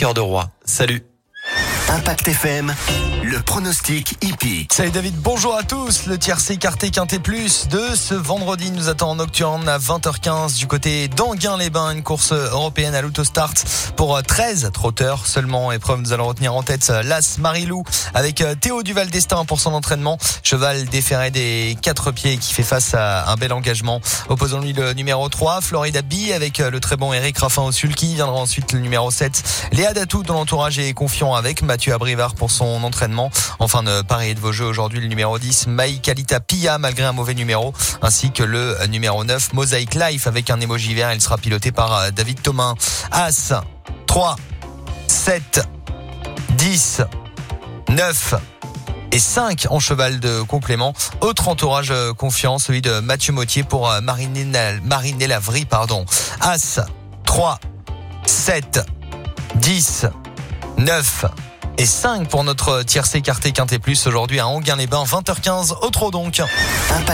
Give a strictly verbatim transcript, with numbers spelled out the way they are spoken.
vainqueur de roi. Salut. Impact F M, le pronostic hippique. Salut David, bonjour à tous. Le tiercé écarté Quintet Plus de ce vendredi nous attend en nocturne à vingt heures quinze du côté d'Enghien-les-Bains. Une course européenne à l'autostart pour treize trotteurs seulement. Épreuve, nous allons retenir en tête l'As Marilou avec Théo Duval d'Estaing pour son entraînement. Cheval déféré des quatre pieds qui fait face à un bel engagement. Opposons-lui le numéro trois, Florida Bee avec le très bon Eric Raffin-Sulky. Viendra ensuite le numéro sept, Léa Datou dont l'entourage est confiant avec Mathieu Abrivard pour son entraînement. Enfin de parier de vos jeux aujourd'hui, le numéro dix, Maï Kalita Pia malgré un mauvais numéro, ainsi que le numéro neuf, Mosaic Life avec un émoji vert. Il sera piloté par David Thomain. As, trois, sept, dix, neuf et cinq en cheval de complément. Autre entourage confiant, celui de Mathieu Mottier pour Marinella Vry, pardon. As, trois, sept, dix, neuf et cinq pour notre tiercé écarté Quintet Plus aujourd'hui à Enghien-les-Bains, vingt heures quinze au trot donc.